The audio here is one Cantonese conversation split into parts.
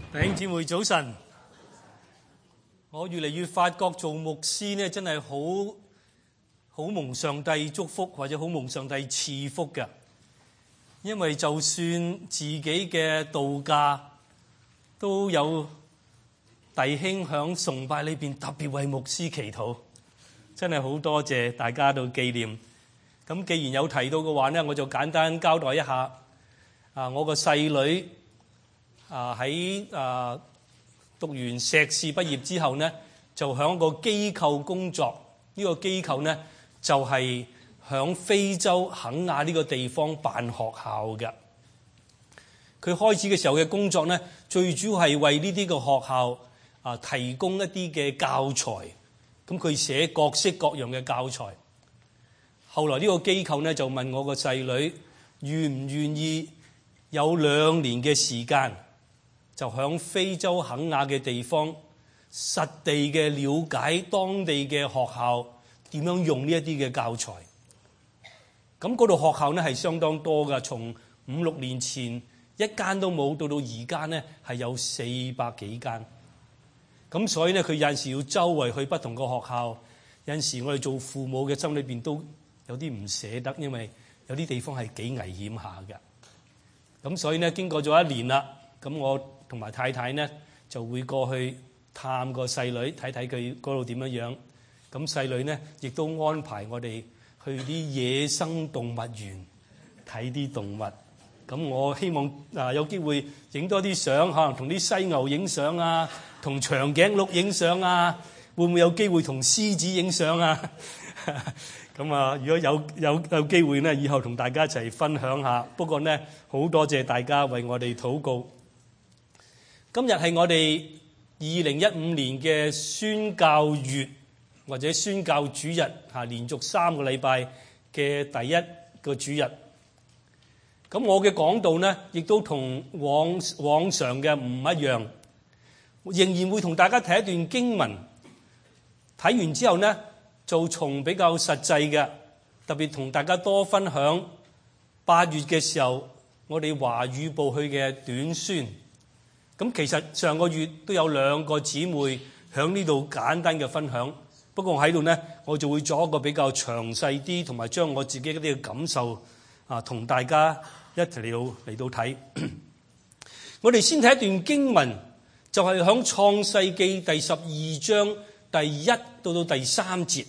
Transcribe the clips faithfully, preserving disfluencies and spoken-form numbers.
弟兄姊妹早晨，我越嚟越發覺做牧師呢，真係好好蒙上帝祝福，或者好蒙上帝賜福嘅。因為就算自己嘅道架都有弟兄響崇拜裏邊特別為牧師祈禱，真係好多謝大家都紀念。咁既然有提到嘅話呢，我就簡單交代一下。啊，我個細女啊喺啊讀完碩士畢業之後呢，就響個機構工作。呢個機構呢就係響非洲肯亞呢個地方辦學校嘅。佢開始嘅時候嘅工作呢，最主要係為呢啲個學校啊提供一啲嘅教材。咁佢寫各式各樣嘅教材。後來呢個機構呢就問我個細女願唔願意有兩年嘅時間，就響非洲肯亞嘅地方實地嘅了解當地嘅學校點樣用呢一啲嘅教材。咁嗰度學校呢係相當多㗎，從五六年前一間都冇，到到而家呢係有四百幾間。咁所以呢，佢有陣時要周圍去不同個學校。有陣時我哋做父母嘅心裏邊都有啲唔捨得，因為有啲地方係幾危險下嘅。咁所以呢，經過咗一年啦，咁我同埋太太呢就會過去探個細女，睇睇佢嗰度點樣樣。咁細女呢亦都安排我哋去啲野生動物園睇啲動物。咁我希望啊有機會影多啲相，可能同啲犀牛影相啊，同長頸鹿影相啊，會唔會有機會同獅子影相啊？咁啊，如果有有有機會呢，以後同大家一齊分享下。不過呢，好多謝大家為我哋禱告。今日係我哋二零一五年嘅宣教月或者宣教主日，嚇，連續三個禮拜嘅第一個主日。咁我嘅講道呢，亦都同往往常嘅唔一樣，仍然會同大家睇一段經文。睇完之後呢，就從比較實際嘅，特別同大家多分享八月嘅時候，我哋華語部去嘅短宣。咁其實上個月都有兩個姊妹響呢度簡單嘅分享，不過喺度呢，我就會做一個比較詳細啲，同埋將我自己嗰啲嘅感受啊，同大家一齊嚟到嚟到睇。我哋先睇一段經文，就係響創世記第十二章第一到到第三節。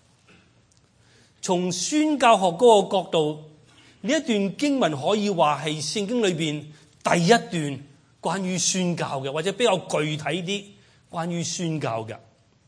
從宣教學嗰個角度，呢一段經文可以話係聖經裏邊第一段關於宣教嘅，或者比較具體啲關於宣教嘅。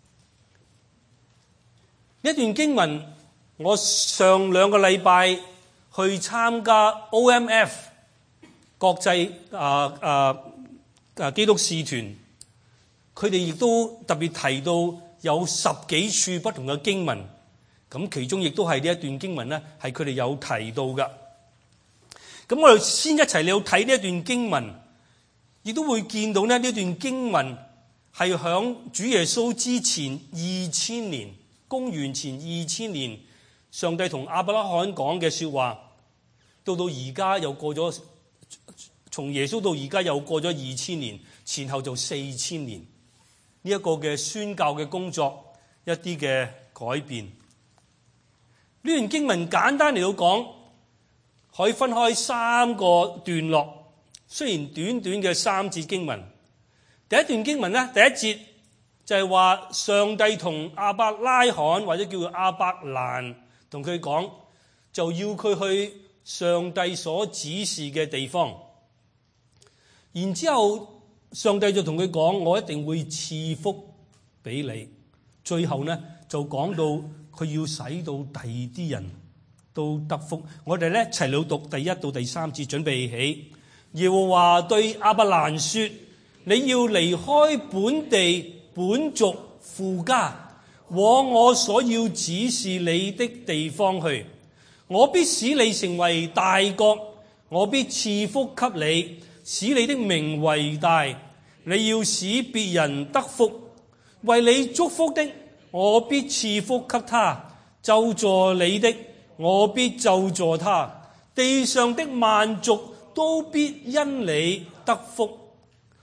呢一段經文，我上兩個禮拜去參加 O M F 國際啊啊啊基督使團，佢哋亦都特別提到有十幾處不同嘅經文。咁其中亦都係呢一段經文呢，係佢哋有提到㗎。咁我哋先一齊嚟到睇呢一段經文，亦都會見到呢呢段經文係響主耶穌之前二千年，公元前二千年，上帝同亞伯拉罕講嘅說話，到到而家又過咗，從耶穌到而家又過咗二千年，前後就四千年。呢一個嘅宣教嘅工作，一啲嘅改變。呢段經文簡單嚟到講，可以分開三個段落，雖然短短嘅三節經文。第一段經文呢，第一節就係話上帝同亞伯拉罕或者叫做亞伯蘭同佢講，就要佢去上帝所指示嘅地方。然之後上帝就同佢講，我一定會賜福俾你。最後呢就講到，佢要使到第二啲人都得福。我哋咧一齊嚟讀第一到第三節，準備起。耶和華對亞伯蘭說：你要離開本地本族父家，往我所要指示你的地方去。我必使你成為大國，我必賜福給你，使你的名為大。你要使別人得福，為你祝福的，我必賜福給他；咒詛你的，我必咒詛他。地上的萬族都必因你得福。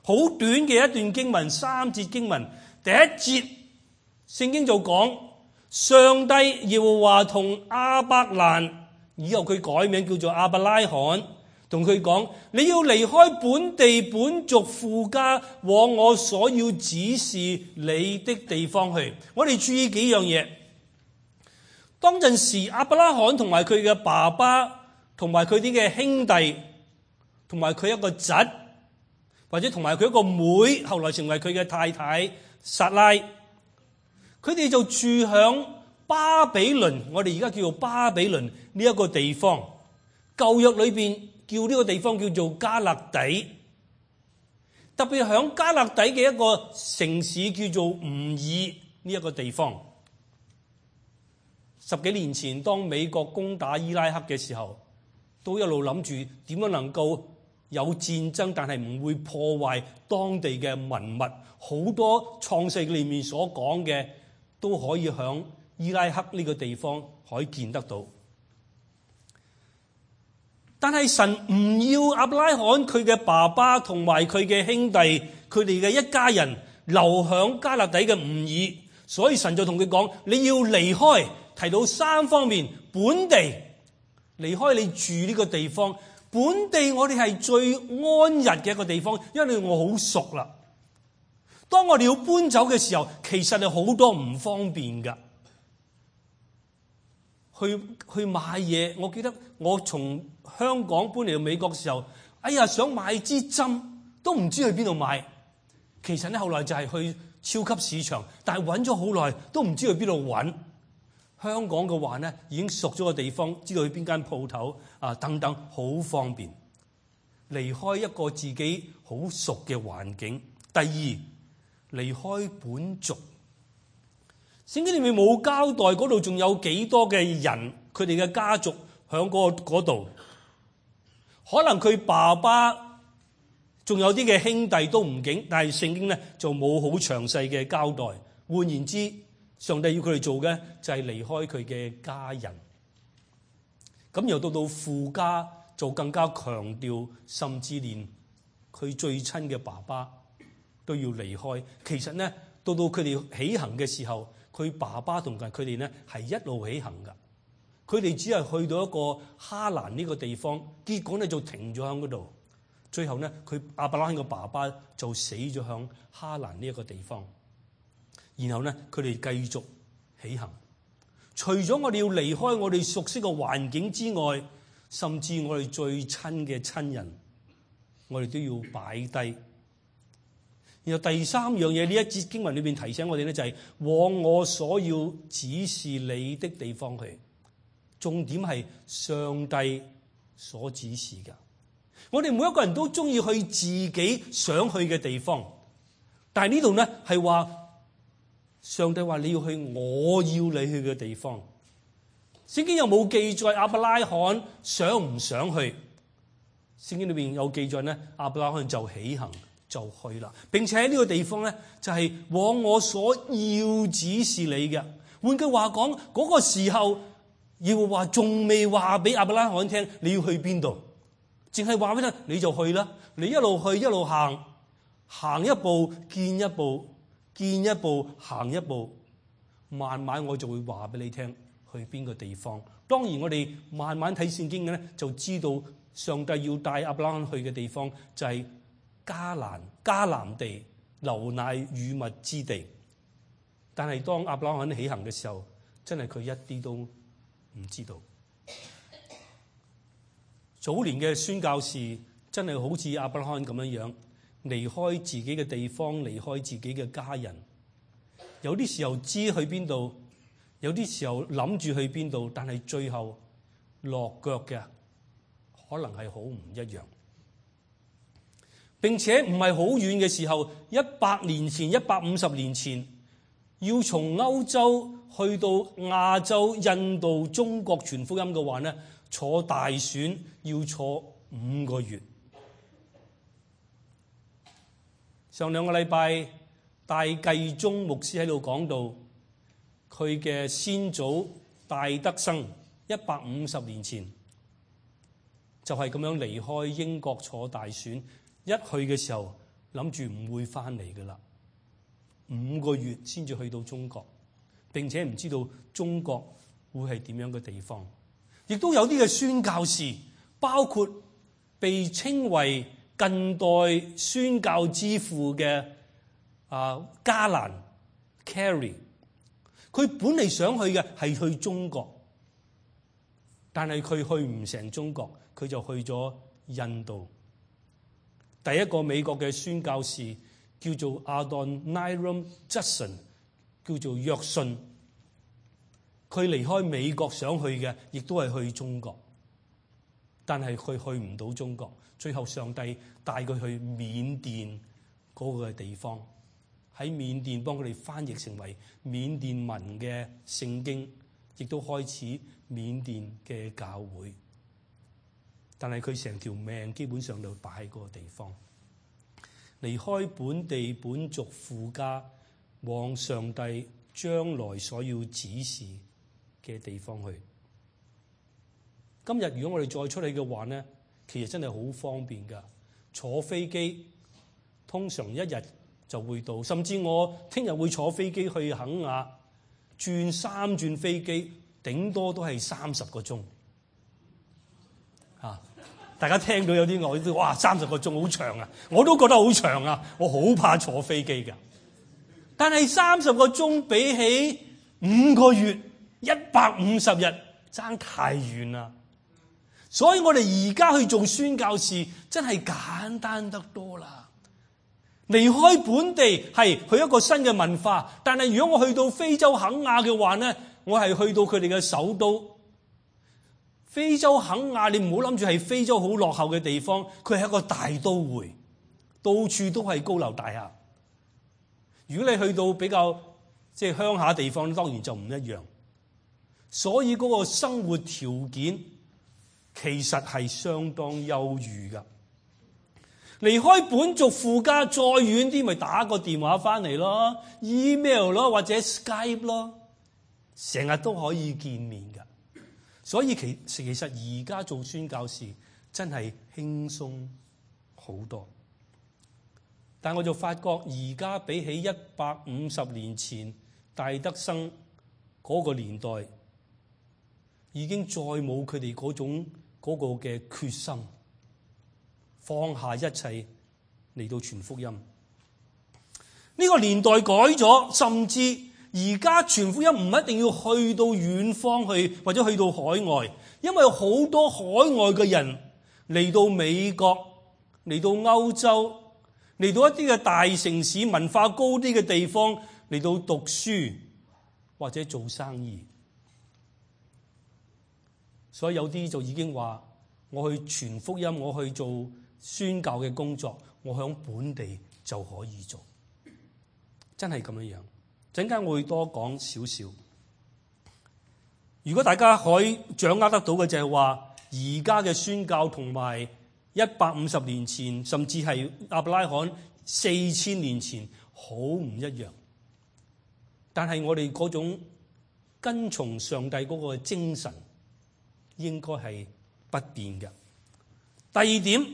好短嘅一段經文，三節經文。第一節聖經就講，上帝耶和華同亞伯蘭，以後佢改名叫做亞伯拉罕，同佢講，你要離開本地本族父家，往我所要指示你的地方去。我哋注意幾樣嘢。當陣時亞伯拉罕同埋佢嘅爸爸，同埋佢啲嘅兄弟，同埋佢一個侄，或者同埋佢一個妹，後來成為佢嘅太太撒拉，佢哋就住響巴比倫，我哋而家叫做巴比倫呢一個地方。舊約裏邊叫呢個地方叫做加勒底，特別響加勒底嘅一個城市叫做吾爾呢一個地方。十幾年前當美國攻打伊拉克嘅時候，都一路諗住點樣能夠有戰爭，但係唔會破壞當地嘅文物。好多創世裏面所講嘅都可以響伊拉克呢個地方可以見得到。但係神唔要亞伯拉罕佢嘅爸爸同埋佢嘅兄弟，佢哋嘅一家人留響加勒底嘅吾爾，所以神就同佢講，你要離開，提到三方面。本地，離開你住呢個地方。本地我哋係最安逸嘅一個地方，因為我好熟啦。當我哋要搬走嘅時候，其實係好多唔方便噶。去去買嘢，我記得我從香港搬嚟到美國嘅時候，哎呀，想買支針都唔知去邊度買。其實咧後來就係去超級市場，但係揾咗好耐都唔知去邊度揾。香港嘅話咧，已經熟咗個地方，知道去邊間鋪頭啊等等，好方便。離開一個自己好熟嘅環境。第二，離開本族。聖經裏面冇交代嗰度仲有幾多嘅人，佢哋嘅家族響嗰度。可能佢爸爸仲有啲嘅兄弟都唔勁，但係聖經咧就冇好詳細嘅交代。換言之，上帝要佢哋做嘅就係離開佢嘅家人。咁又到到父家就更加強調，甚至連佢最親嘅爸爸都要離開。其實呢，到到佢哋起行嘅時候，佢爸爸同佢哋呢係一路起行噶。佢哋只係去到一個哈蘭呢個地方，結果呢就停咗喺嗰度。最後呢，佢亞伯拉罕嘅爸爸就死咗喺哈蘭呢一個地方。然後呢，佢哋繼續起行。除咗我哋要離開我哋熟悉嘅環境之外，甚至我哋最親嘅親人，我哋都要擺低。然後第三樣嘢，呢一節經文裏邊提醒我哋咧，就係往我所要指示你的地方去。重點係上帝所指示㗎。我哋每一個人都中意去自己想去嘅地方，但係呢度呢係話上帝話你要去我要你去嘅地方。聖經又冇記載亞伯拉罕想唔想去。聖經裏邊有記載呢，亞伯拉罕就起行就去啦，並且喺呢個地方呢，就係往我所要指示你嘅。換句話講，嗰個時候耶和華仲未話俾亞伯拉罕聽你要去邊度，淨係話俾佢你就去啦。你一路去一路行，行一步見一步，見一步行一步，慢慢我就會話俾你聽去邊個地方。當然我哋慢慢睇聖經嘅咧，就知道上帝要帶亞伯拉罕去嘅地方就係迦南迦南地，流奶與蜜之地。但係當亞伯拉罕起行嘅時候，真係佢一啲都唔知道。早年嘅宣教士真係好似亞伯拉罕咁樣樣，離開自己嘅地方，離開自己嘅家人。有啲時候知去邊度，有啲時候諗住去邊度，但係最後落腳嘅可能係好唔一樣。並且唔係好遠嘅時候，一百年前、一百五十年前，要從歐洲去到亞洲、印度、中國傳福音嘅話呢，坐大選要坐五個月。上兩個禮拜，戴繼宗牧師喺度講到，佢嘅先祖戴德生一百五十年前就係咁樣離開英國坐大選。一去嘅時候， 諗住唔會翻嚟噶啦，五個月先至去到中國，並且唔知道中國會係點樣嘅地方。亦都有啲嘅宣教士，包括被稱為近代宣教之父嘅啊加蘭 Carey， 佢本嚟想去嘅係去中國，但係佢去唔成中國，佢就去咗印度。第一個美國嘅宣教士叫做 Adoniram Judson， 叫做約信。佢離開美國想去嘅，亦都係去中國，但係佢去唔到中國。最後上帝帶佢去緬甸嗰個地方，喺緬甸幫佢哋翻譯成為緬甸文嘅聖經，亦都開始緬甸嘅教會。但係佢成條命基本上就擺喺嗰個地方，離開本地本族父家，往上帝將來所要指示嘅地方去。今日如果我哋再出去嘅話呢，其實真係好方便噶，坐飛機通常一日就會到，甚至我聽日會坐飛機去肯亞，轉三轉飛機，頂多都係三十個鐘。啊！大家聽到有啲我都哇三十個鐘好長啊，我都覺得好長啊，我好怕坐飛機噶。但係三十個鐘比起五個月一百五十日爭太遠啦，所以我哋而家去做宣教士真係簡單得多啦。離開本地係去一個新嘅文化，但係如果我去到非洲肯亞嘅話呢，我係去到佢哋嘅首都。非洲肯亞，你唔好諗住係非洲好落後嘅地方，佢係一個大都會，到處都係高樓大廈。如果你去到比較即係鄉下地方，當然就唔一樣。所以嗰個生活條件其實係相當優裕噶。離開本族父家再遠啲，咪打個電話翻嚟咯 ，email 咯，或者 Skype 咯，成日都可以見面噶。所以其其實而家做宣教士真係輕鬆好多。但我就發覺而家比起一百五十年前戴德生嗰個年代，已經再冇佢哋嗰種嗰個嘅決心，放下一切嚟到傳福音。呢個年代改咗，甚至而家傳福音唔一定要去到遠方去，或者去到海外，因為好多海外嘅人嚟到美國、嚟到歐洲、嚟到一啲嘅大城市、文化高啲嘅地方嚟到讀書或者做生意。所以有啲就已經話：我去傳福音，我去做宣教嘅工作，我響本地就可以做。真係咁樣樣。陣間我會多講少少。如果大家可以掌握得到嘅就係話，而家嘅宣教同埋一百五十年前，甚至係亞伯拉罕四千年前好唔一樣。但係我哋嗰種跟從上帝嗰個精神，應該係不變嘅。第二點，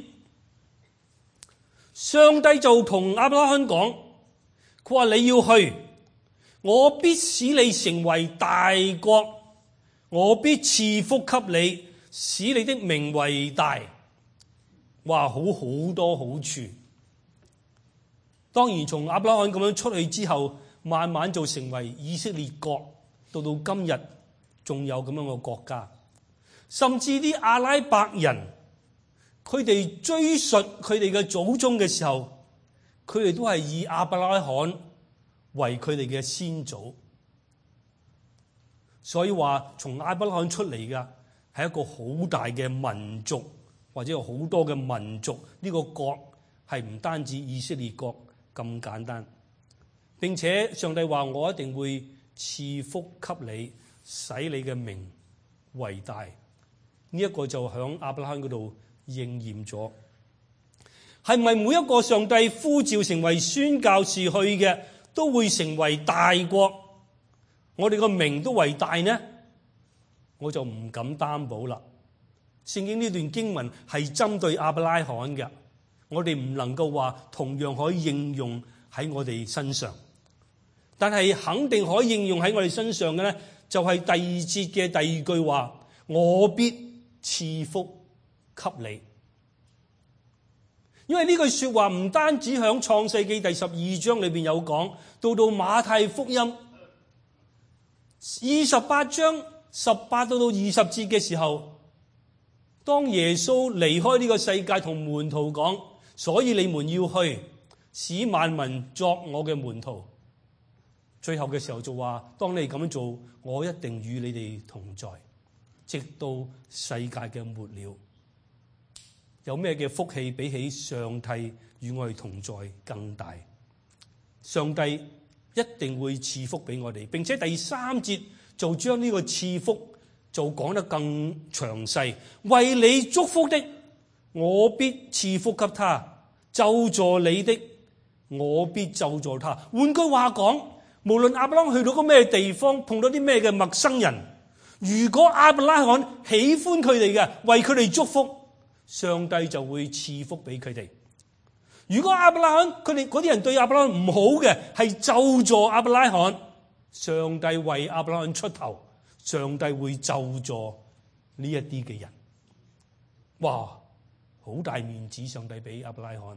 上帝就同亞伯拉罕講，佢話你要去。我必使你成為大國，我必賜福給你，使你的名為大。哇，好好多好處。當然從亞伯拉罕咁樣出去之後，慢慢就成為以色列國，到到今日仲有咁樣嘅國家。甚至啲阿拉伯人，佢哋追述佢哋嘅祖宗嘅時候，佢哋都係以亞伯拉罕為佢哋嘅先祖。所以話從亞伯拉罕出嚟嘅係一個好大嘅民族，或者有好多嘅民族。呢個國係唔單止以色列國咁簡單，並且上帝話我一定會賜福給你，使你嘅名為大。呢一個就響亞伯拉罕嗰度應驗咗。係咪每一個上帝呼召成為宣教士去嘅都會成為大國，我哋個名都為大呢？我就唔敢擔保啦。聖經呢段經文係針對亞伯拉罕嘅， 我哋唔能夠話同樣可以應用喺我哋身上，但係肯定可以應用喺我哋身上嘅咧，就係第二節嘅第二句話：我必賜福給你。因為呢句說話唔單止響創世記第十二章裏邊有講，到到馬太福音二十八章十八到到二十節嘅時候，當耶穌離開呢個世界，同門徒講，所以你們要去，使萬民作我嘅門徒。最後嘅時候就話，當你咁樣做，我一定與你哋同在，直到世界嘅末了。有咩嘅福氣比起上帝與我哋同在更大？上帝一定會賜福俾我哋，並且第三節就將呢個賜福就講得更詳細。為你祝福的，我必賜福給他；咒詛你的，我必咒詛他。換句話講，無論亞伯拉罕去到個咩地方，碰到啲咩嘅陌生人，如果亞伯拉罕喜歡佢哋嘅，為佢哋祝福，上帝就會賜福俾佢哋。如果亞伯拉罕佢哋嗰啲人對亞伯拉罕唔好嘅，係咒詛亞伯拉罕，上帝為亞伯拉罕出頭，上帝會咒詛呢一啲嘅人。哇，好大面子上帝俾亞伯拉罕。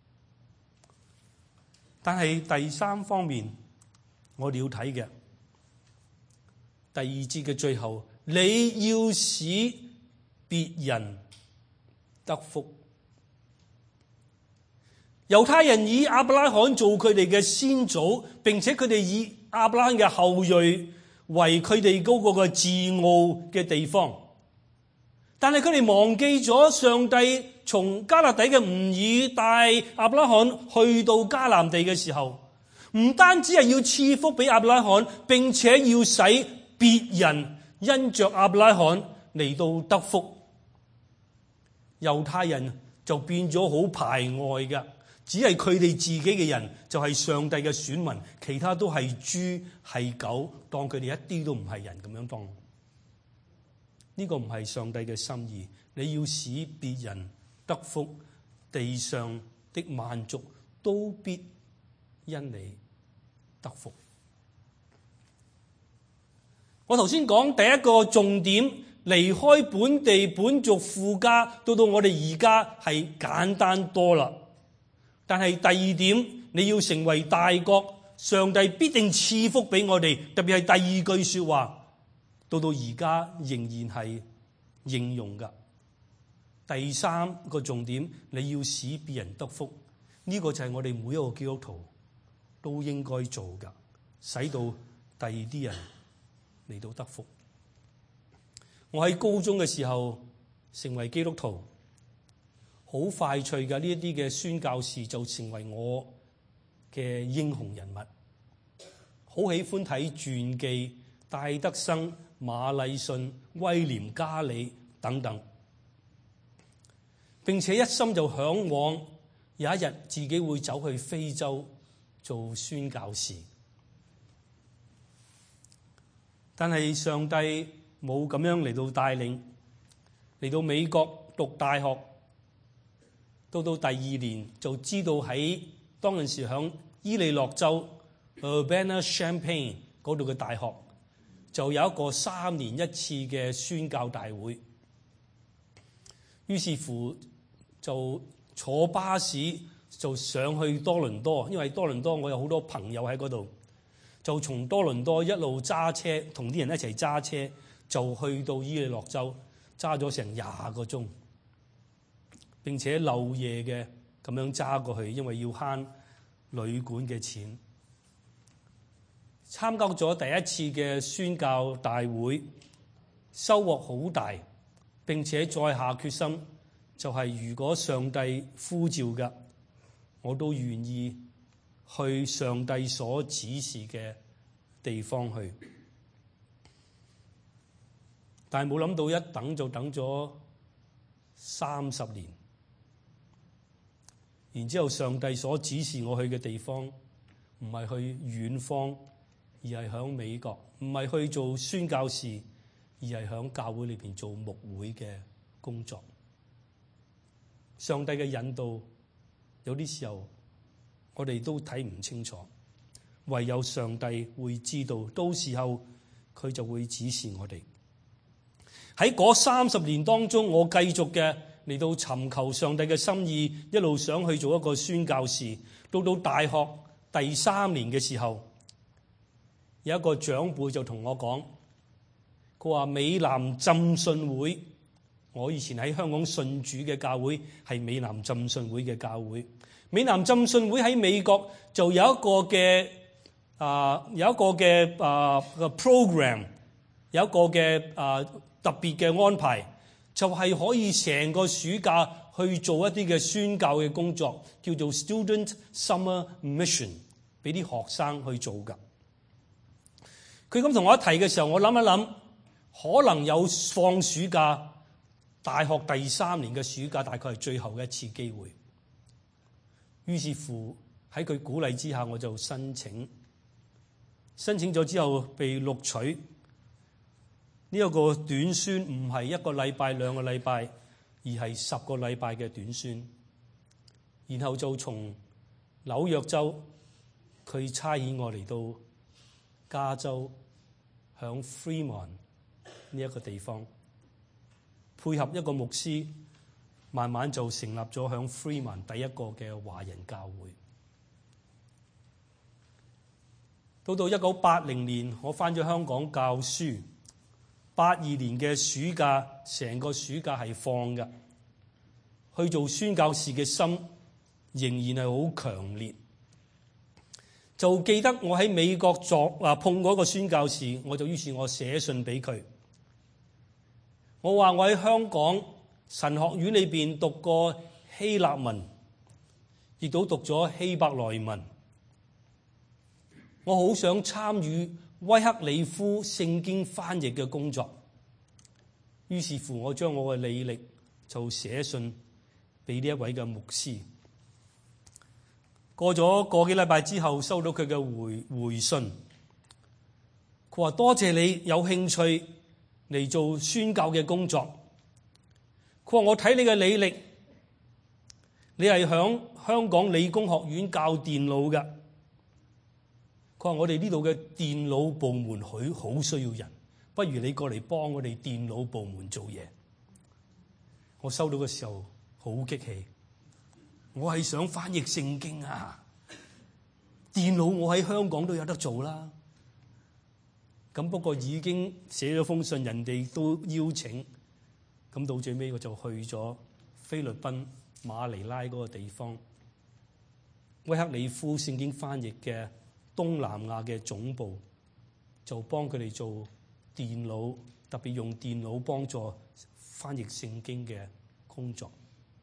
但係第三方面我哋要睇嘅，第二節嘅最後，你要使別人得福。猶太人以亞伯拉罕做佢哋嘅先祖，並且佢哋以亞伯拉罕嘅後裔為佢哋嗰個嘅自傲嘅地方。但係佢哋忘記咗上帝從迦勒底嘅吾珥帶亞伯拉罕去到迦南地嘅時候，唔單止係要賜福俾亞伯拉罕，並且要使別人因着亞伯拉罕嚟到得福。猶太人就變咗好排外嘅，只係佢哋自己嘅人就係上帝嘅選民，其他都係豬係狗，當佢哋一啲都唔係人咁樣當。呢個唔係上帝嘅心意。你要使別人得福，地上的萬族都必因你得福。我頭先講第一個重點，離開本地本族父家，到到我哋而家係簡單多啦。但係第二點，你要成為大國，上帝必定賜福俾我哋。特別係第二句說話，到到而家仍然係應用噶。第三個重點，你要使別人得福，呢個就係我哋每一個基督徒都應該做噶，使到第二啲人嚟到得福。我喺高中嘅時候成為基督徒，好快脆嘅呢一啲嘅宣教士就成為我嘅英雄人物。好喜歡睇傳記，戴德生、馬禮遜、威廉加里等等，並且一心就向往有一日自己會走去非洲做宣教士。但係上帝冇咁樣嚟到帶領，嚟到美國讀大學，到到第二年就知道喺當陣時響伊利諾州 Urbana-Champaign 嗰度嘅大學就有一個三年一次嘅宣教大會。於是乎就坐巴士就上去多倫多，因為多倫多我有好多朋友喺嗰度，就從多倫多一路揸車，同啲人一齊揸車，就去到伊利諾州，揸咗成廿個鐘，並且漏夜嘅咁樣揸過去，因為要慳旅館嘅錢。參加咗第一次嘅宣教大會，收穫好大，並且再下決心，就係如果上帝呼召嘅，我都願意去上帝所指示嘅地方去。但係冇諗到一等就等咗三十年，然之後上帝所指示我去嘅地方唔係去遠方，而係響美國，唔係去做宣教士，而係響教會裏邊做牧會嘅工作。上帝嘅引導有啲時候我哋都睇唔清楚，唯有上帝會知道，到時候佢就會指示我哋。喺嗰三十年當中，我繼續嘅嚟到尋求上帝嘅心意，一路想去做一個宣教士。到到大學第三年嘅時候，有一個長輩就同我講，佢話美南浸信會，我以前喺香港信主嘅教會係美南浸信會嘅教會。美南浸信會喺美國就有一個嘅啊、呃，有一個嘅啊個 program， 有一個嘅啊、呃、特別嘅安排，就係、是、可以成個暑假去做一啲嘅宣教嘅工作，叫做 Student Summer Mission， 俾啲學生去做㗎。佢咁同我一提嘅時候，我諗一諗，可能有放暑假，大學第三年嘅暑假大概係最後一次機會。於是乎喺佢鼓勵之下，我就申請，申請咗之後被錄取。呢一個短宣唔係一個禮拜兩個禮拜，而係十個禮拜嘅短宣。然後就從紐約州，佢差遣我嚟到加州，響 Fremont 呢一個地方，配合一個牧師，慢慢就成立咗響 Fremont 第一個嘅華人教會。到到一九八零年，我返咗香港教書。八二年嘅暑假，成個暑假係放嘅，去做宣教士嘅心仍然係好強烈。就記得我喺美國作啊碰過一個宣教士，我就於是我寫信俾佢，我話我喺香港神學院裏邊讀過希臘文，亦都讀咗希伯來文，我好想參與威克里夫聖經翻譯嘅工作。於是乎我將我嘅履歷就寫信俾呢一位嘅牧師。過咗個幾禮拜之後，收到佢嘅回回信，佢話多謝你有興趣嚟做宣教嘅工作。佢話我睇你嘅履歷，你係響香港理工學院教電腦嘅。佢話我哋呢度嘅電腦部門佢好需要人，不如你過嚟幫我哋電腦部門做嘢。我收到嘅時候好激氣，我係想翻譯聖經啊，電腦我喺香港都有得做啦。咁不過已經寫咗封信，人哋都邀請，咁到最尾我就去咗菲律賓馬尼拉嗰個地方，威克里夫聖經翻譯嘅東南亞嘅總部，就幫佢哋做電腦，特別用電腦幫助翻譯聖經嘅工作。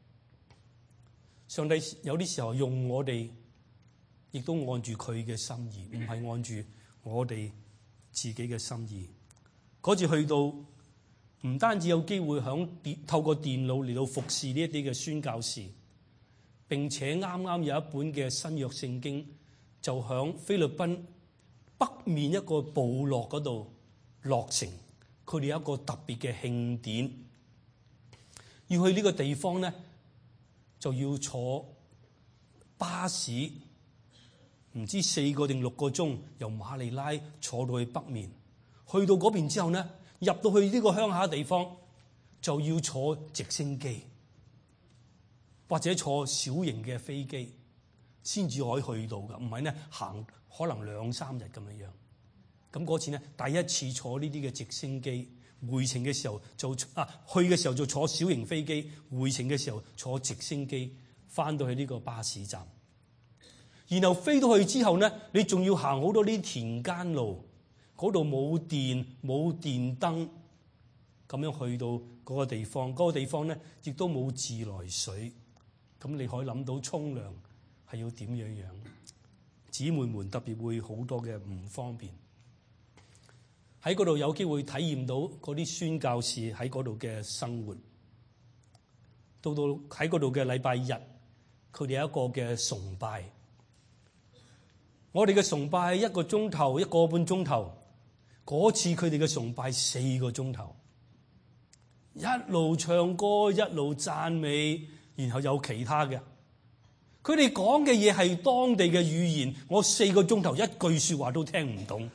上帝有啲時候用我哋，亦都按住佢嘅心意，唔係按住我哋自己嘅心意。嗰次去到，唔單止有機會響電透過電腦嚟到服侍呢一啲嘅宣教士，並且啱啱有一本嘅新約聖經就響菲律賓北面一個部落嗰度落成。佢哋有一個特別嘅慶典，要去呢個地方咧，就要坐巴士，唔知四個定六個鐘，由馬尼拉坐到去北面。去到嗰邊之後咧，入到去呢個鄉下地方，就要坐直升機或者坐小型嘅飛機先至可以去到㗎，唔係咧行可能兩三日咁樣樣。咁嗰次咧，第一次坐呢啲嘅直升機，回程嘅時候就啊去嘅時候就坐小型飛機，回程嘅時候坐直升機翻到去呢個巴士站，然後飛到去之後咧，你仲要行好多啲田間路，嗰度冇電冇電燈，咁樣去到嗰個地方，嗰個地方咧亦都冇自來水，咁你可以諗到沖涼係要點樣樣？姊妹們特別會好多嘅唔方便。喺嗰度有機會體驗到嗰啲宣教士喺嗰度嘅生活。到到喺嗰度嘅禮拜日，佢哋有一個嘅崇拜。我哋嘅崇拜一個鐘頭一個半鐘頭，嗰次佢哋嘅崇拜四個鐘頭，一路唱歌一路讚美，然後有其他嘅。 佢哋講嘅嘢係當地嘅語言，我四個鐘頭一句說話都聽唔懂，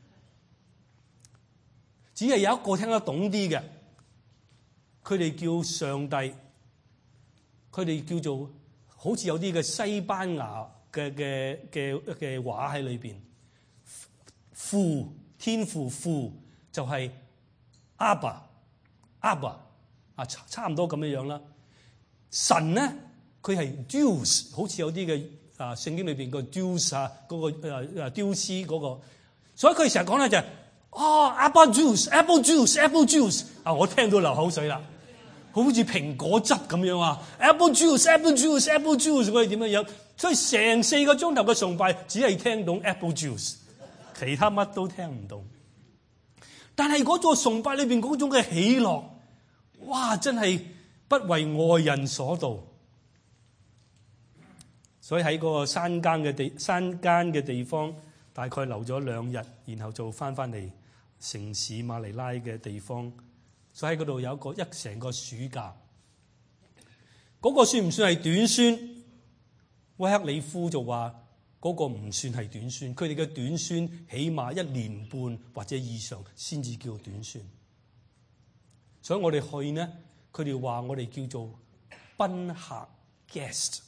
只係有一個聽得懂啲嘅。佢哋叫上帝，佢哋叫做好似有啲嘅西班牙嘅嘅嘅嘅話喺裏邊。父，天父，父就係阿爸，阿爸啊，差唔多咁樣樣啦。神咧，佢係 Deus， 好似有啲嘅啊聖經裏邊個 Deus 啊，嗰個誒誒丟斯嗰個，所以佢成日講咧就係、是、哦 Apple Juice，Apple Juice，Apple Juice 啊，我聽到流口水啦，好似蘋果汁咁樣啊 ，Apple Juice，Apple Juice，Apple Juice， 我哋點樣樣？所以成四個鐘頭嘅崇拜只係聽懂 Apple Juice， 其他乜都聽唔到。但係嗰座崇拜裏邊嗰種嘅喜樂，哇！真係不為外人所道。所以喺嗰個山間嘅地山間嘅地方，大概留咗兩日，然後就翻翻嚟城市馬尼拉嘅地方。所以喺嗰度有一個一成個暑假。嗰、那個算唔算係短宣？威克里夫就話嗰、那個唔算係短宣，佢哋嘅短宣起碼一年半或者以上先至叫短宣。所以我哋去呢，佢哋話我哋叫做賓客 guest。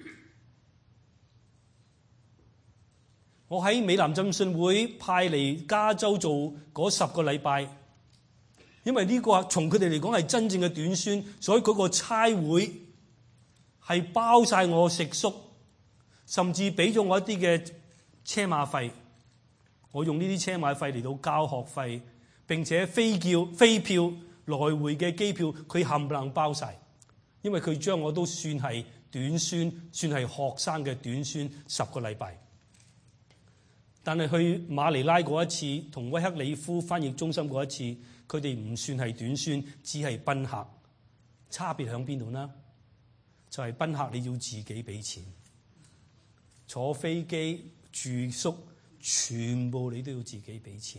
我喺美南浸信會派嚟加州做嗰十個禮拜，因為呢個從佢哋嚟講係真正嘅短宣，所以嗰個差會係包晒我食宿，甚至俾咗我一啲嘅車馬費。我用呢啲車馬費嚟到交學費，並且飛叫飛票來回嘅機票，佢冚唪唥包晒，因為佢將我都算係短宣，算係學生嘅短宣十個禮拜。但係去馬尼拉嗰一次，同威克里夫翻譯中心嗰一次，佢哋唔算係短宣，只係賓客。差別喺邊度呢？就係、是、賓客你要自己俾錢，坐飛機住宿全部你都要自己俾錢。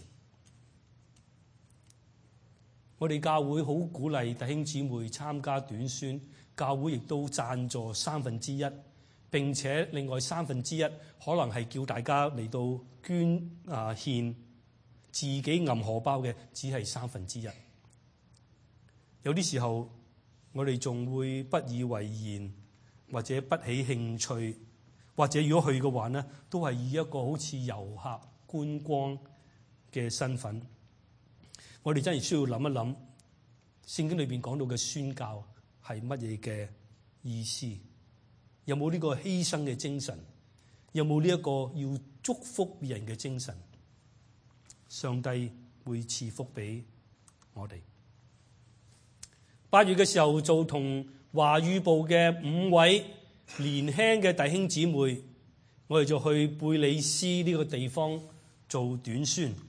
我哋教會好鼓勵弟兄姊妹參加短宣，教會亦都贊助三分之一。並且另外三分之一可能係叫大家嚟到捐啊獻，自己揞荷包嘅只係三分之一。有啲時候我哋仲會不以為然，或者不起興趣，或者如果去嘅話呢，都係以一個好似遊客觀光嘅身份。我哋真係需要諗一諗，聖經裏邊講到嘅宣教係乜嘢嘅意思？有冇呢個犧牲嘅精神？有冇呢一個要祝福人嘅精神？上帝會賜福俾我哋。八月嘅時候就同華語部嘅五位年輕嘅弟兄姊妹，我哋就去貝里斯呢個地方做短宣。呢、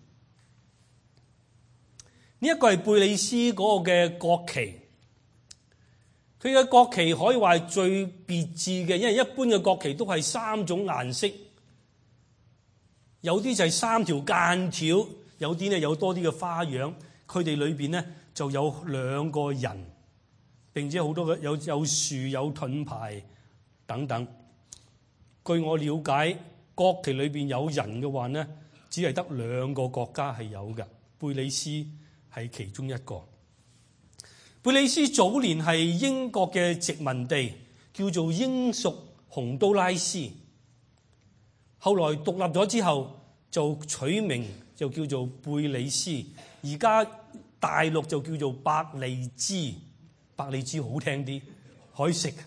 這、一個係貝里斯嗰個嘅國旗。佢嘅國旗可以話係最別致嘅，因為一般嘅國旗都係三種顏色，有啲就係三條間條，有啲咧有多啲嘅花樣。佢哋裏邊咧就有兩個人，並且好多嘅有有樹有盾牌等等。據我了解，國旗裏邊有人嘅話咧，只係得兩個國家係有嘅，貝里斯係其中一個。貝里斯早年係英國嘅殖民地，叫做英屬洪都拉斯。後來獨立咗之後，就取名就叫做貝里斯。而家大陸就叫做伯利茲，伯利茲好聽啲，可以食。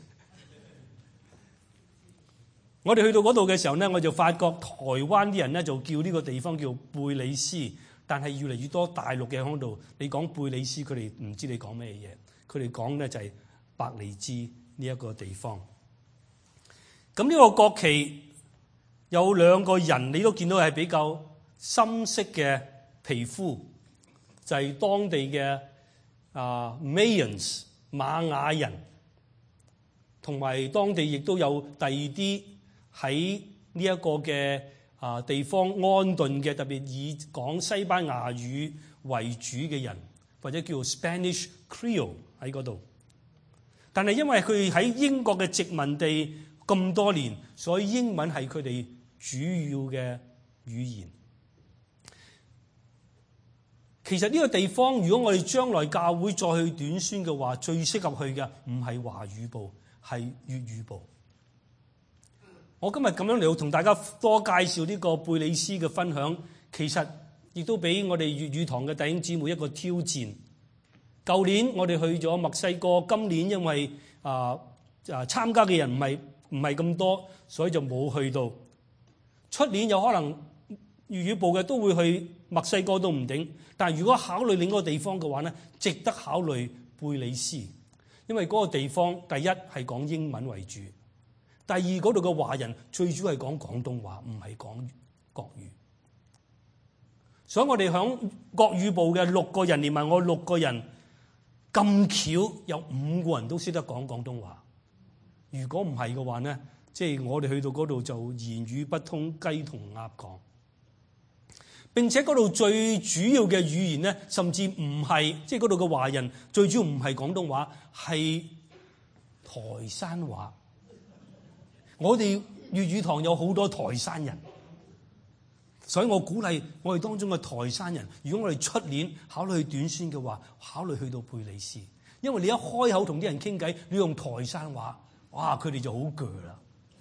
我哋去到嗰度嘅時候呢，我就發覺台灣啲人呢就叫呢個地方叫貝里斯。但係越嚟越多大陸嘅喺度，你講貝里斯，佢哋唔知你講咩嘢。佢哋講咧就係伯利茲呢一個地方。咁呢個國旗有兩個人，你都見到係比較深色嘅皮膚，就係、是、當地嘅啊 Mayans 瑪雅人，同埋當地亦都有第二啲喺呢一個嘅啊地方安頓嘅，特別以講西班牙語為主嘅人，或者叫做 Spanish Creole 喺嗰度。但係因為佢喺英國嘅殖民地咁多年，所以英文係佢哋主要嘅語言。其實呢個地方，如果我哋將來教會再去短宣嘅話，最適合去嘅唔係華語部，係粵語部。我今日咁樣嚟到同大家多介紹呢個貝里斯嘅分享，其實亦都俾我哋粵語堂嘅弟兄姊妹一個挑戰。舊年我哋去咗墨西哥，今年因為啊啊參加嘅人唔係唔係咁多，所以就冇去到。出年有可能粵語部嘅都會去墨西哥都唔定，但係如果考慮另一個地方嘅話呢，值得考慮貝里斯，因為嗰個地方第一係講英文為主，第二嗰度嘅華人最主要係講廣東話，唔係講國語。所以我哋響國語部嘅六個人，連埋我六個人，咁巧有五個人都識得講廣東話。如果唔係嘅話呢，即係我哋去到嗰度就言語不通，雞同鴨講。並且嗰度最主要嘅語言呢，甚至唔係即係嗰度嘅華人最主要唔係廣東話，係台山話。我哋粵語堂有好多台山人，所以我鼓勵我哋當中嘅台山人，如果我哋出年考慮去短宣嘅話，考慮去到貝里斯，因為你一開口同啲人傾偈，你用台山話，哇！佢哋就好鋸啦。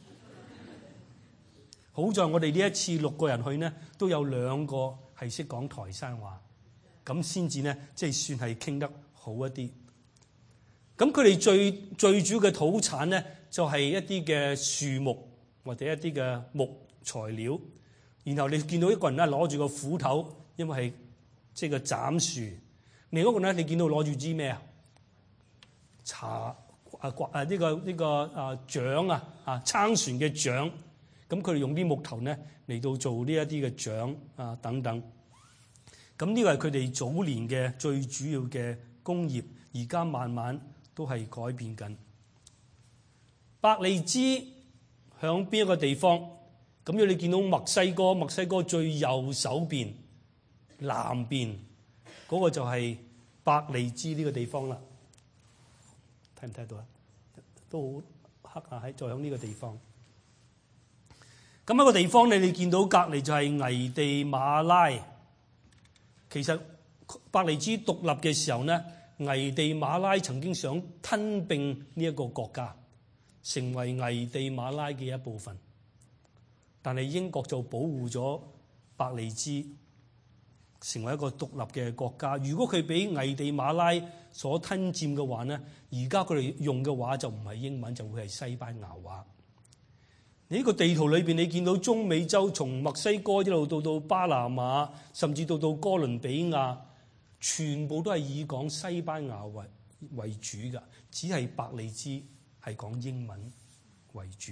好在我哋呢一次六個人去呢，都有兩個係識講台山話，咁先至呢，即係算係傾得好一啲。咁佢哋最最主要嘅土產呢，就係一啲嘅樹木或者一啲嘅木材料。然後你見到一個人咧攞住個斧頭，因為係即係個斬樹。另一個咧，你見到攞住支咩啊？茶啊刮啊呢個呢個啊槳啊啊撐船嘅槳。咁佢哋用啲木頭咧嚟到做呢一啲嘅槳啊等等。咁呢個係佢哋早年嘅最主要嘅工業，而家慢慢都係改變緊。伯利茲響邊一個地方？咁如果你見到墨西哥，墨西哥最右手邊南邊嗰個就係伯利茲呢個地方啦。睇唔睇到啊？都好黑啊！喺再響呢個地方。咁一個地方你哋見到隔離就係危地馬拉。其實伯利茲獨立嘅時候呢，危地馬拉曾經想吞併呢一個國家，成為危地馬拉嘅一部分。但係英國就保護咗伯利茲，成為一個獨立嘅國家。如果佢俾危地馬拉所吞佔嘅話呢，而家佢哋用嘅話就唔係英文，就會係西班牙話。呢個地圖裏邊，你見到中美洲從墨西哥一路到到巴拿馬，甚至到到哥倫比亞，全部都係以講西班牙為為主㗎，只係伯利茲係講英文為主。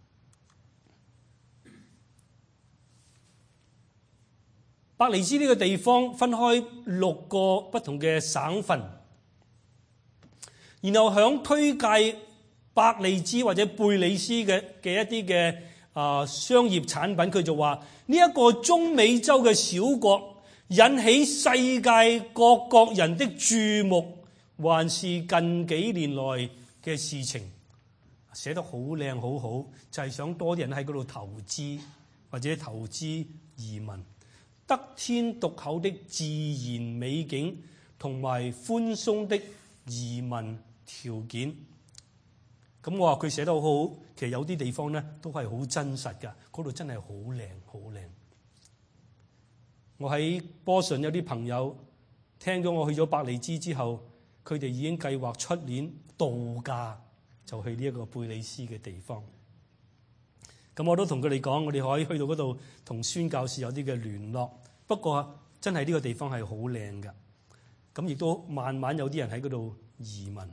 伯利茲呢個地方分開六個不同嘅省份，然後響推介伯利茲或者貝里斯嘅嘅一啲嘅啊商業產品，佢就話呢一個中美洲嘅小國引起世界各國人的注目，還是近幾年來嘅事情。寫得好靚好好，就係想多啲人喺嗰度投資或者投資移民。得天獨厚的自然美景同埋寬鬆的移民條件。咁我話佢寫得好好，其實有啲地方咧都係好真實㗎，嗰度真係好靚好靚。我喺波士頓有啲朋友聽咗我去咗伯利茲之後，佢哋已經計劃出年度假，就去呢一個貝里斯嘅地方。咁我都同佢哋講，我哋可以去到嗰度同宣教士有啲嘅聯絡。不過真係呢個地方係好靚㗎，咁亦都慢慢有啲人喺嗰度移民。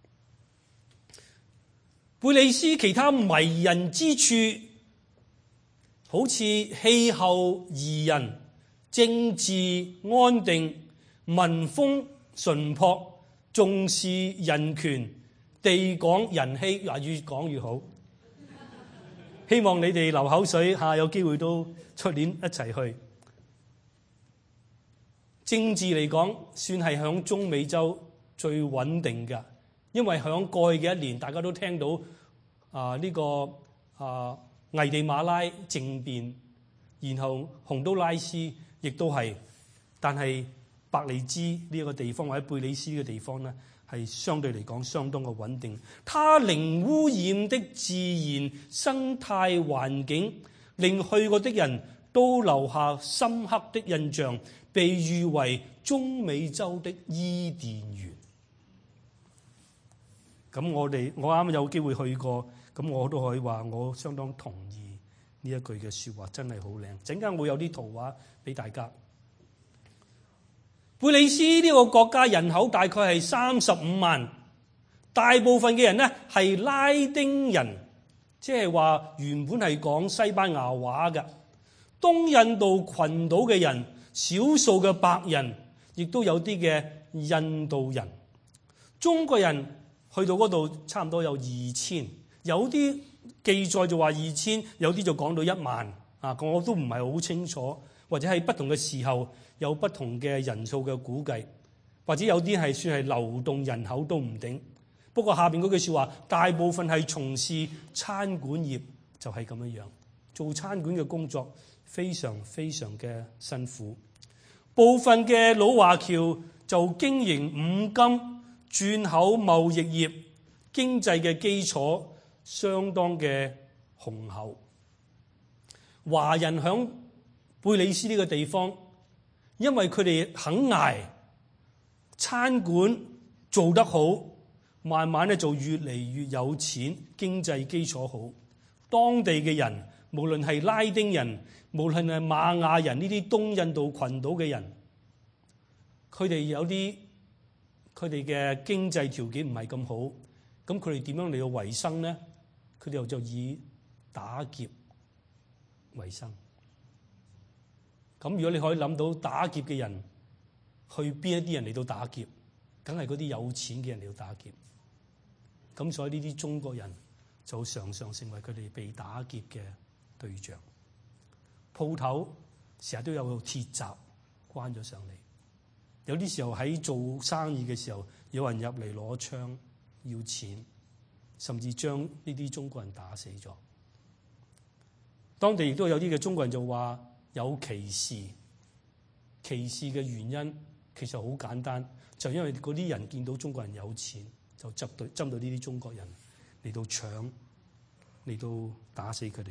貝里斯其他迷人之處，好似氣候宜人、政治安定、民風淳樸、重視人權、地廣人稀，越講越好。希望你哋流口水下，有機會都出年一齊去。政治嚟講，算係響中美洲最穩定嘅，因為響過去嘅一年，大家都聽到啊呢個啊危地馬拉政變，然後洪都拉斯亦都係，但係伯利茲呢一個地方或者貝里斯呢個地方咧，係相對嚟講相當嘅穩定。它零污染的自然生態環境，令去過的人都留下深刻的印象，被譽為中美洲的伊甸園。咁我哋我啱啱有機會去過，咁我都可以話我相當同意呢一句嘅説話，真係好靚。陣間會有啲圖畫俾大家。貝里斯呢個國家人口大概係三十五萬，大部分嘅人呢係拉丁人，即係話原本係講西班牙話嘅。東印度群島嘅人，少數嘅白人，亦都有啲嘅印度人。中國人去到嗰度差唔多有二千，有啲記載就話二千，有啲就講到一萬啊，我都唔係好清楚，或者喺不同嘅時候有不同嘅人數嘅估計，或者有啲係算係流動人口都唔定。不過下邊嗰句說話，大部分係從事餐館業，就係咁樣樣，做餐館嘅工作非常非常嘅辛苦。部分嘅老華僑就經營五金、轉口貿易業，經濟嘅基礎相當嘅雄厚。華人響貝里斯呢個地方，因為佢哋肯捱，餐館做得好，慢慢咧就越嚟越有錢，經濟基礎好。當地嘅人，無論係拉丁人，無論係瑪雅人呢啲東印度群島嘅人，佢哋有啲佢哋嘅經濟條件唔係咁好，咁佢哋點樣嚟到維生呢？佢哋又就以打劫為生。咁如果你可以諗到打劫嘅人去邊一啲人嚟到打劫，梗係嗰啲有錢嘅人嚟到打劫。咁所以呢啲中國人就常常成為佢哋被打劫嘅對象。鋪頭成日都有個鐵閘關咗上嚟，有啲時候喺做生意嘅時候，有人入嚟攞槍要錢，甚至將呢啲中國人打死咗。當地亦都有啲嘅中國人就話有歧視，歧視嘅原因其實好簡單，就因為嗰啲人見到中國人有錢，就針對針對呢啲中國人嚟到搶，嚟到打死佢哋。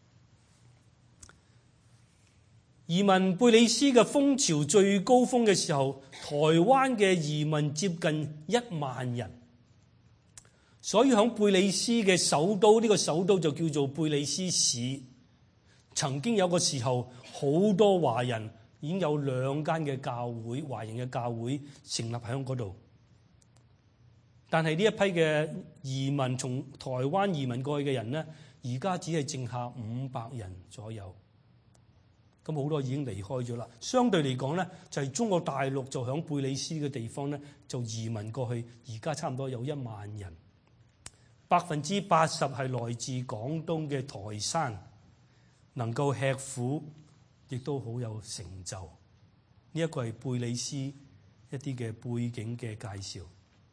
移民貝里斯嘅風潮最高峰嘅時候，台灣嘅移民接近一萬人，所以喺貝里斯嘅首都，呢個首都就叫做貝里斯市。曾經有個時候，好多華人，已經有兩間嘅教會，華人嘅教會成立喺嗰度。但係呢一批嘅移民從台灣移民過去嘅人呢，而家只係剩下五百人左右。咁好多已經離開咗啦。相對嚟講呢，就係中國大陸就響貝里斯嘅地方呢，就移民過去，而家差唔多有一萬人。百分之八十係來自廣東嘅台山，能夠吃苦，亦都好有成就。呢一個係貝里斯一啲嘅背景嘅介紹。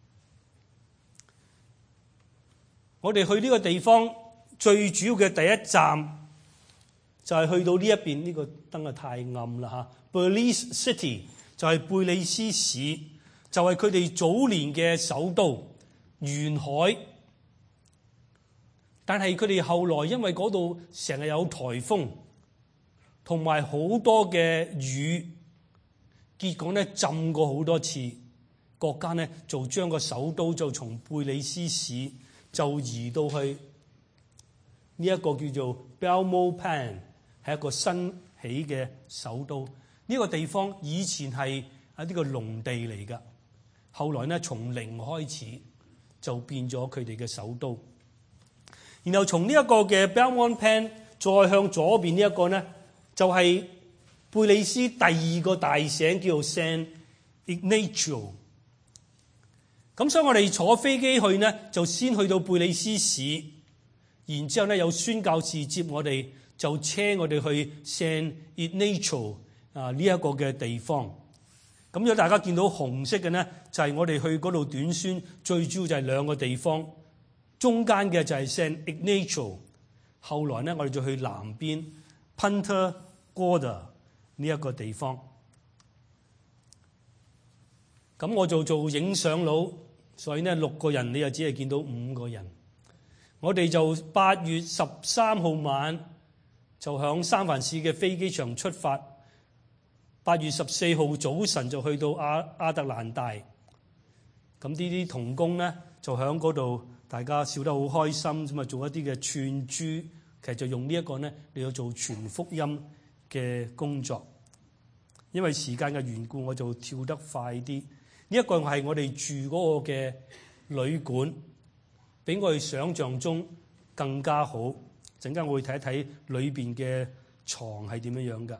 我哋去呢個地方最主要嘅第一站，就係去到呢一邊，呢個燈啊太暗啦嚇。Belize City 就係貝里斯市，就係佢哋早年嘅首都，沿海。但係佢哋後來因為嗰度成日有颱風，同埋好多嘅雨，結果咧浸過好多次，國家咧就將個首都就從貝里斯市就移到去呢一個叫做 Belmopan。係一個新起嘅首都，呢、這個地方以前係一啲個農地嚟㗎，後來咧從零開始就變咗佢哋嘅首都。然後從呢一個嘅 Belmopan 再向左邊呢一個咧，就係、是、貝里斯第二個大省，叫做 San Ignacio。咁所以我哋坐飛機去呢，就先去到貝里斯市，然之後咧有宣教士接我哋。就車我哋去 San Ignacio 啊呢一個嘅地方。咁如果大家見到紅色嘅呢，就係、是、我哋去嗰度短宣，最主要就係兩個地方，中間嘅就係 San Ignacio， 後來咧，我哋就去南邊 Punta Gorda 呢一個地方。咁我就做影相佬，所以呢六個人你又只係見到五個人。我哋就八月十三號晚就響三藩市嘅飛機場出發，八月十四號早晨就去到亞亞特蘭大。咁呢啲同工咧就響嗰度，大家笑得好開心，咁啊做一啲嘅串珠，其實就用呢一個咧嚟到做傳福音嘅工作。因為時間嘅緣故，我就跳得快啲。呢一個係我哋住嗰個嘅旅館，比我哋想象中更加好。陣間我會睇一睇裏邊嘅床係點樣樣㗎。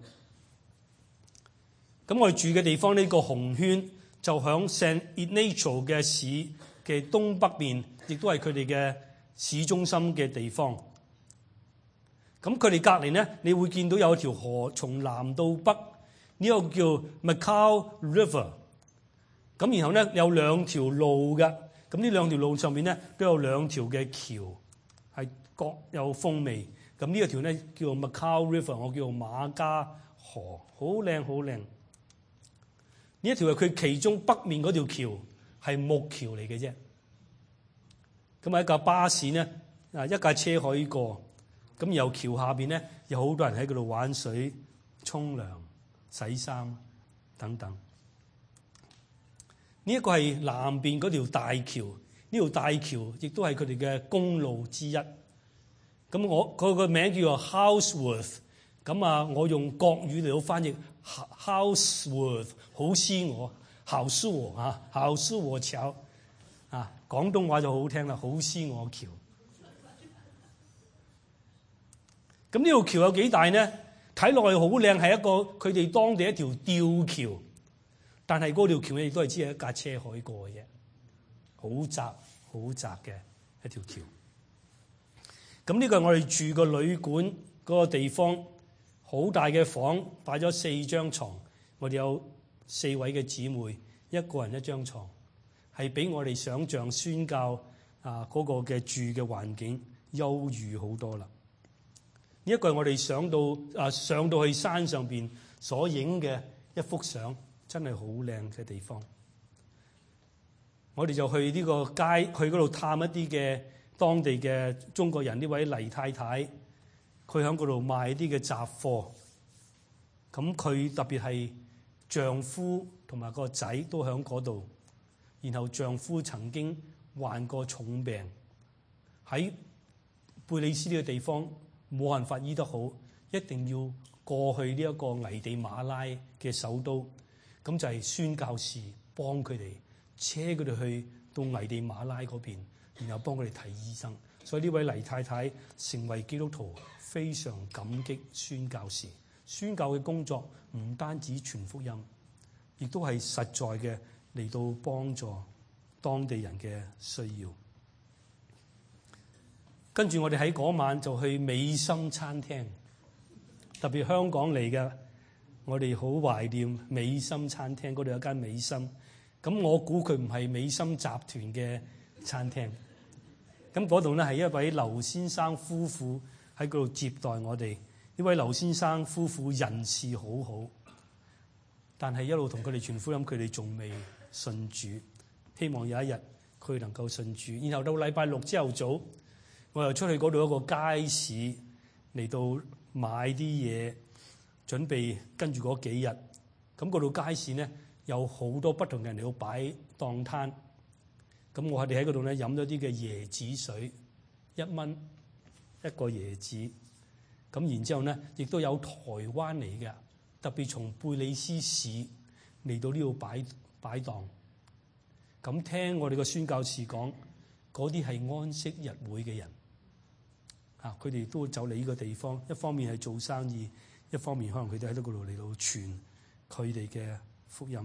咁我哋住嘅地方呢個紅圈就響 San Ignacio 嘅市嘅東北面，亦都係佢哋嘅市中心嘅地方。咁佢哋隔離咧，你會見到有一條河從南到北，呢、這個叫 Macau River。咁然後咧有兩條路嘅，咁呢兩條路上面咧都有兩條嘅橋，係各有風味。咁呢一條咧叫做 Macau River， 我叫做馬加河，好靚好靚。呢一條係佢其中北面嗰條橋係木橋嚟嘅啫。咁啊一架巴士咧，啊一架車可以過。咁由橋下邊咧有好多人喺嗰度玩水、沖涼、洗衫等等。呢一個係南邊嗰條大橋，呢條大橋亦都係佢哋嘅公路之一。咁我佢個名叫做 Houseworth， 咁啊我用國語嚟到翻譯 Houseworth， 好斯我，好斯我啊，好斯我橋啊，廣東話就好好聽啦，好斯我橋。咁呢條橋有幾大呢？睇落去好靚，係一個佢哋當地一條吊橋。但係嗰條橋咧，亦都係只係一架車可以過嘅啫，好窄好窄嘅一條橋。咁呢個係我哋住個旅館嗰個地方，好大嘅房，擺咗四張床。我哋有四位嘅姊妹，一個人一張床，係比我哋想象宣教啊嗰個嘅住嘅環境優裕好多啦。呢一個係我哋上到啊上到去山上邊所影嘅一幅相。真係好靚嘅地方，我哋就去呢個街，去嗰度探一啲嘅當地嘅中國人。呢位黎太太，佢喺嗰度賣啲嘅雜貨。咁佢特別係丈夫同埋個仔都喺嗰度。然後丈夫曾經患過重病，喺貝里斯呢個地方冇辦法醫得好，一定要過去呢一個危地馬拉嘅首都。咁就係宣教士幫佢哋車佢哋去到危地馬拉嗰邊，然後幫佢哋睇醫生。所以呢位黎太太成為基督徒，非常感激宣教士。宣教嘅工作唔單止傳福音，亦都係實在嘅嚟到幫助當地人嘅需要。跟住我哋喺嗰晚就去美心餐廳，特別香港嚟嘅。我哋好懷念美心餐廳，嗰度有間美心。咁我估佢唔係美心集團嘅餐廳。咁嗰度咧係一位劉先生夫婦喺嗰度接待我哋。呢位劉先生夫婦人事好好，但係一路同佢哋傳福音，佢哋仲未信主。希望有一日佢能夠信主。然後到禮拜六朝頭早，我又出去嗰度一個街市嚟到買啲嘢。準備跟住嗰幾日，咁嗰度街市咧有好多不同嘅人嚟到擺檔攤。咁我哋喺嗰度咧飲咗啲嘅椰子水，一蚊一個椰子。咁然之後咧，亦都有台灣嚟嘅，特別從貝里斯市嚟到呢度擺擺檔。咁聽我哋個宣教士講，嗰啲係安息日會嘅人啊，佢哋都會走嚟呢個地方，一方面係做生意。一方面可能佢哋喺度嗰度嚟到傳佢哋嘅福音。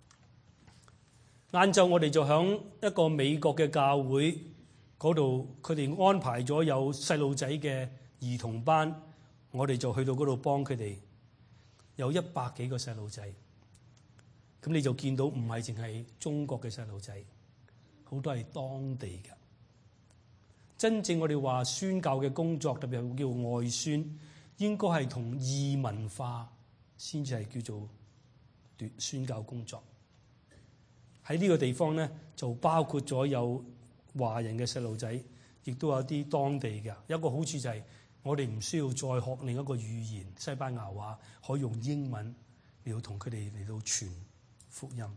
晏晝我哋就響一個美國嘅教會嗰度，佢哋安排咗有細路仔嘅兒童班，我哋就去到嗰度幫佢哋，有一百幾個細路仔。咁你就見到唔係淨係中國嘅細路仔，好多係當地嘅。 真正我哋話宣教嘅工作，特別係叫外宣，應該係同異文化先至係叫做宣教工作。喺呢個地方咧，就包括咗有華人嘅細路仔，亦都有啲當地嘅。一個好處就係我哋唔需要再學另一個語言，西班牙話，可以用英文嚟到同佢哋嚟到傳福音。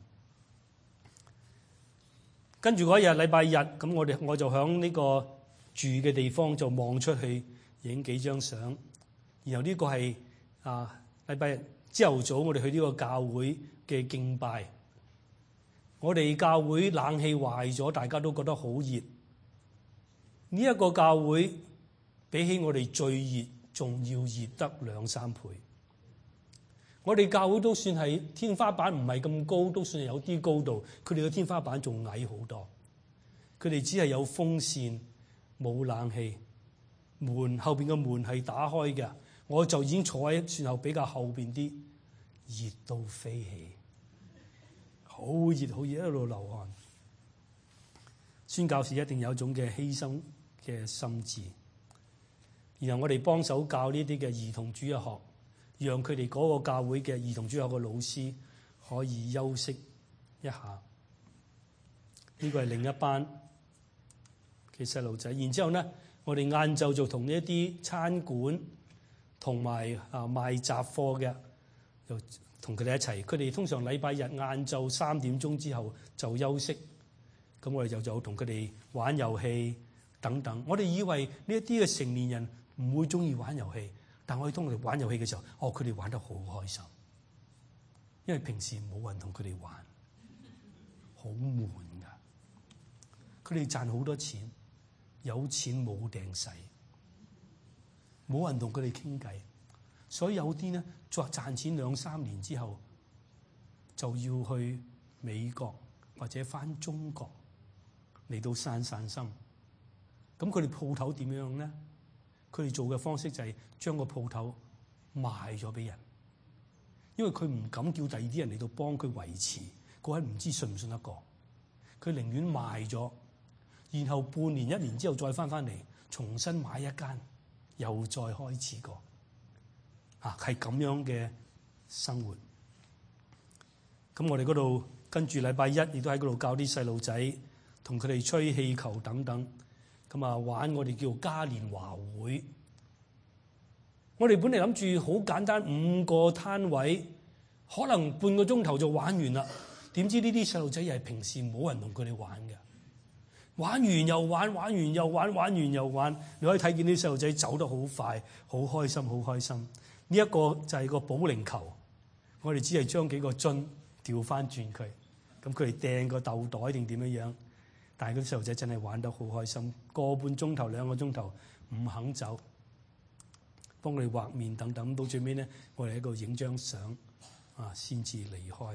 跟住嗰日禮拜日，咁我哋我就響呢個住嘅地方就望出去影幾張相。然後呢個係啊禮拜日朝頭早我哋去呢個教會嘅敬拜。我哋教會冷氣壞咗，大家都覺得好熱。呢一個教會比起我哋最熱，仲要熱得兩三倍。我哋教會都算係天花板唔係咁高，都算係有啲高度。佢哋嘅天花板仲矮好多。佢哋只係有風扇，冇冷氣，門後邊嘅門係打開嘅。我就已經坐喺算後比較後邊啲，熱到飛起，好熱好熱，一路流汗。宣教士一定有一種嘅犧牲嘅心志。然後我哋幫手教呢啲嘅兒童主日學，讓佢哋嗰個教會嘅兒童主日學嘅老師可以休息一下。呢個係另一班嘅細路仔。然之後咧，我哋晏晝就同呢一啲餐館同埋啊賣雜貨嘅，就同佢哋一齊。佢哋通常禮拜日晏晝三點鐘之後就休息。咁我哋就就同佢哋玩遊戲等等。我哋以為呢一啲嘅成年人唔會中意玩遊戲，但我哋同佢哋玩遊戲嘅時候，哦，佢哋玩得好開心，因為平時冇人同佢哋玩，好悶噶。佢哋賺好多錢，有錢冇掟使，冇人同佢哋傾偈，所以有啲咧再賺錢兩三年之後，就要去美國或者返中國嚟到散散心。咁佢哋鋪頭點樣咧？佢哋做嘅方式就係將個鋪頭賣咗俾人，因為佢唔敢叫第二啲人嚟到幫佢維持，嗰人唔知信唔信得過。佢寧願賣咗，然後半年一年之後再翻翻嚟，重新買一間，又再開始過。啊，係咁樣嘅生活。咁我哋嗰度跟住禮拜一亦都喺嗰度教啲細路仔，同佢哋吹氣球等等。咁啊，玩我哋叫嘉年華會。我哋本嚟諗住好簡單，五個攤位，可能半個鐘頭就玩完啦。點知呢啲細路仔又係平時冇人同佢哋玩嘅，玩完又玩，玩完又玩，玩完又玩。你可以睇見啲細路仔走得好快，好開心，好開心。呢一個就係個保齡球，我哋只係將幾個樽調翻轉佢，咁佢哋掟個豆袋定點樣樣。但係嗰啲細路仔真係玩得好開心，個半鐘頭兩個鐘頭唔肯走，幫佢哋畫面等等。到最尾咧，我哋喺度影張相啊，先至離開。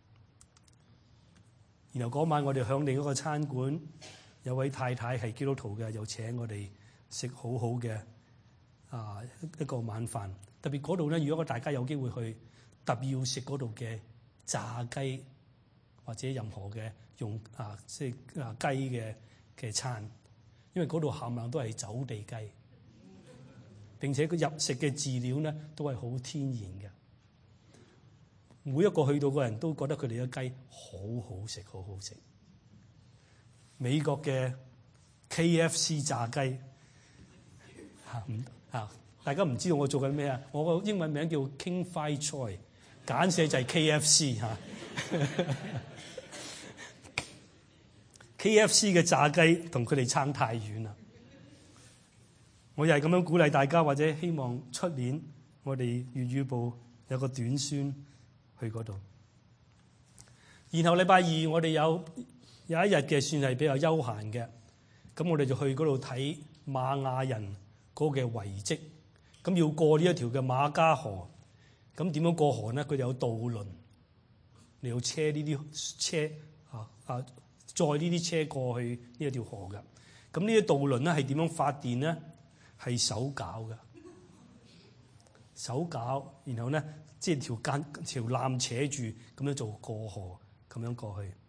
然後嗰晚我哋響另一個餐館，有位太太係基督徒嘅，又請我哋食好好嘅啊一個晚飯。特別嗰度咧，如果大家有機會去，特別要食嗰度嘅炸雞或者任何嘅用啊即係啊雞嘅嘅餐，因為嗰度冚唪唥都係走地雞，並且佢入食嘅飼料咧都係好天然嘅。每一個去到嘅人都覺得佢哋嘅雞好好食，好好食。美國嘅 K F C 炸雞嚇唔嚇？大家唔知道我做緊咩啊？我個英文名叫 King Fried Choy， 簡寫就係 K F C 嚇。K F C 嘅炸雞同佢哋差太遠啦。我又係咁樣鼓勵大家，或者希望出年我哋粵語部有個短宣去嗰度。然後禮拜二我哋有有一日嘅算係比較休閒嘅，咁我哋就去嗰度睇瑪雅人嗰個嘅遺跡。咁要過呢一條嘅馬加河，咁點樣過河呢？佢哋有渡輪，你要車呢啲車啊啊載呢啲車過去呢一條河嘅。咁呢啲渡輪咧係點樣發電咧？係手攪嘅，手攪，然後咧即係條間條纜扯住，咁樣做過河，咁樣過去。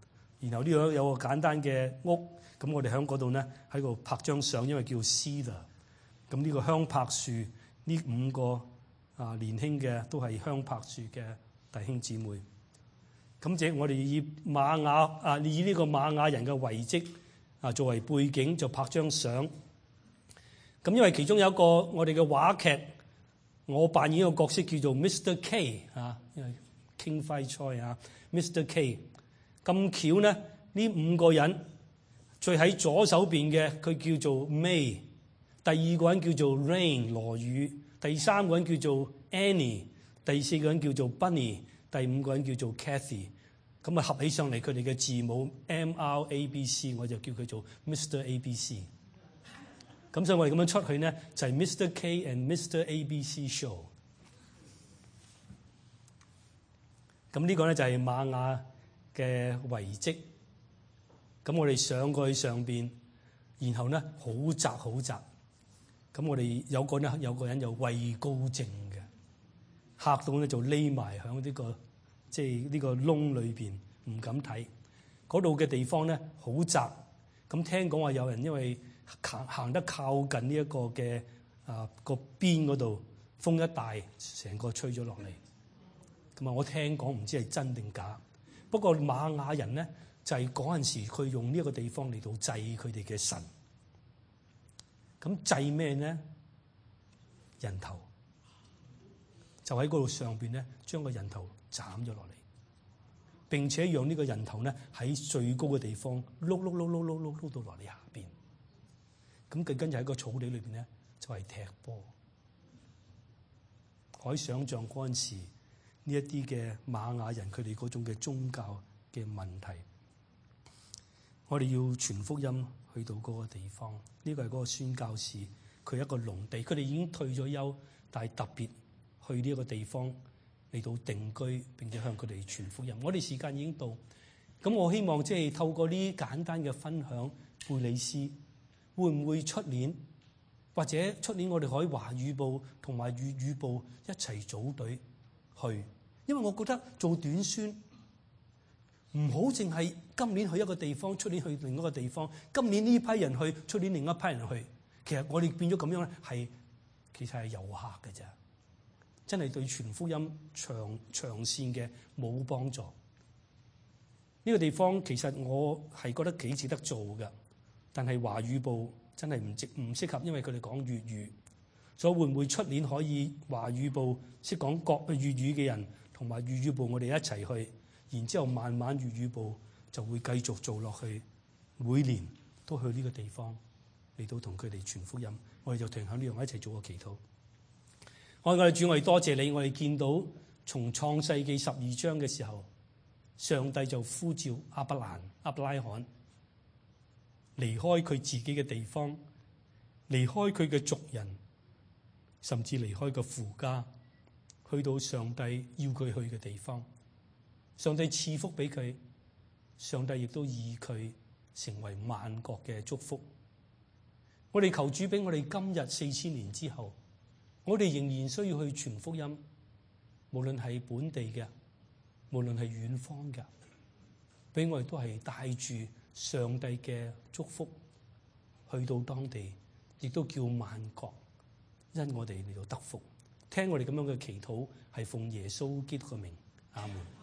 然後呢度有個簡單嘅屋，咁我哋喺嗰度咧喺度拍張相，因為叫 Cedar。咁呢個香柏樹，呢五個啊年輕嘅都係香柏樹嘅弟兄姊妹。咁即係我哋以瑪雅啊，以呢個瑪雅人嘅遺跡啊作為背景，就拍張相。咁因為其中有一個我哋嘅話劇，我扮演一個角色叫做 Mister K 啊，因為 King Fai Choi 啊 ，Mister K。咁巧咧，呢五個人最喺左手邊嘅佢叫做 May， 第二個人叫做 Rain 羅宇，第三個人叫做 Annie， 第四個人叫做 Bunny， 第五個人叫做 Cathy。咁啊合起上嚟，佢哋嘅字母 M R A B C， 我就叫佢做 Mister A B C。咁所以我哋咁樣出去咧，就係 Mister K and Mister A B C Show。咁呢個咧就係瑪雅嘅遺跡。咁我哋上過去上邊，然後咧好窄好窄。咁我哋有個咧有個人有畏高症嘅，嚇到咧就匿埋喺呢個即係呢個窿裏邊，唔敢睇。嗰度嘅地方咧好窄。咁聽講話有人因為行行得靠近呢一個嘅啊個邊嗰度，風一大，成個吹咗落嚟。咁啊，我聽講唔知係真定假。不過瑪雅人咧就係嗰陣時佢用呢一個地方嚟到祭佢哋嘅神。咁祭咩咧？人頭，就喺嗰度上邊咧，將個人頭斬咗落嚟，並且讓呢個人頭咧喺最高嘅地方碌碌碌碌碌碌碌到落嚟下邊。咁佢跟住喺個草地裏邊咧，就係踢波。可以想像嗰陣時呢一啲嘅瑪雅人佢哋嗰種嘅宗教嘅問題。我哋要傳福音去到嗰個地方，呢個係嗰個宣教士，佢一個農地，佢哋已經退咗休，但係特別去呢一個地方嚟到定居，並且向佢哋傳福音。我哋時間已經到，咁我希望即係透過呢簡單嘅分享，貝里斯會唔會出年或者出年我哋可以華語部同埋粵語部一齊組隊去，因為我覺得做短宣唔好淨係今年去一個地方，出年去另一個地方，今年呢批人去，出年另一批人去。其實我哋變咗咁樣咧，係其實係遊客嘅啫，真係對傳福音長長線嘅冇幫助。呢個地方其實我係覺得幾值得做嘅，但係華語部真係唔值唔適合，因為佢哋講粵語，所以會唔會出年可以華語部識講國粵語嘅人同埋粵語部我哋一齊去，然之後慢慢粵語部就會繼續做落去，每年都去呢個地方嚟到同佢哋傳福音。我哋就停喺呢度一齊做個祈禱。我哋主，我哋多謝你，我哋見到從創世記十二章嘅時候，上帝就呼召亞伯蘭、亞伯拉罕離開佢自己嘅地方，離開佢嘅族人，甚至離開個父家，去到上帝要佢去嘅地方。上帝賜福俾佢，上帝亦都以佢成為萬國嘅祝福。我哋求主俾我哋今日四千年之後，我哋仍然需要去傳福音，無論係本地嘅，無論係遠方嘅，俾我哋都係帶住上帝嘅祝福去到當地，亦都叫萬國因我哋嚟到得福。聽我哋咁樣嘅祈禱，係奉耶穌基督嘅名，阿門。